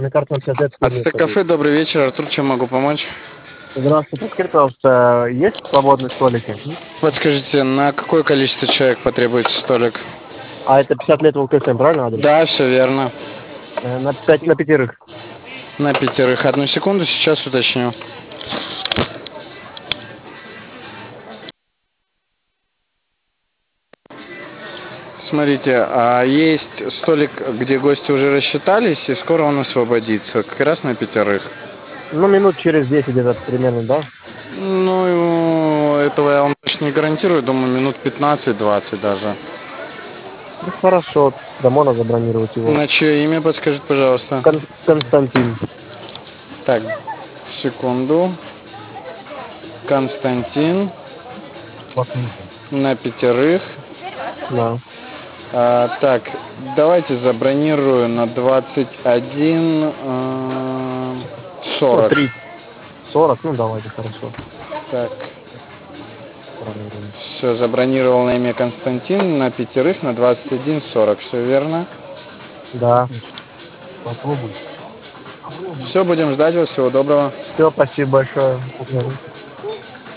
Мне кажется, он сейчас это Ацтек кафе, добрый вечер. Артур, чем могу помочь? Здравствуйте, скажите, пожалуйста, есть свободные столики? Подскажите, на какое количество человек потребуется столик? А это 50 лет ВКСМ, правильно адрес? Да, все верно. На пятерых. На пятерых. Одну секунду, сейчас уточню. Смотрите, а есть столик, где гости уже рассчитались, и скоро он освободится. Как раз на пятерых. Ну, минут через 10 где-то примерно, да? Ну, этого я вам точно не гарантирую. Думаю, минут 15-20 даже. Ну, хорошо, домой надо забронировать его. На чье имя подскажите, пожалуйста? Константин. Так, секунду. Константин. На пятерых. Да. Так, давайте забронирую на 21 Ну, 40. 30-40, ну, давайте, хорошо. Так, Бронируем. все, забронировал на имя Константин на пятерых на 21:40. Все верно. Да. Все, будем ждать вас. Всего доброго. Все, спасибо большое.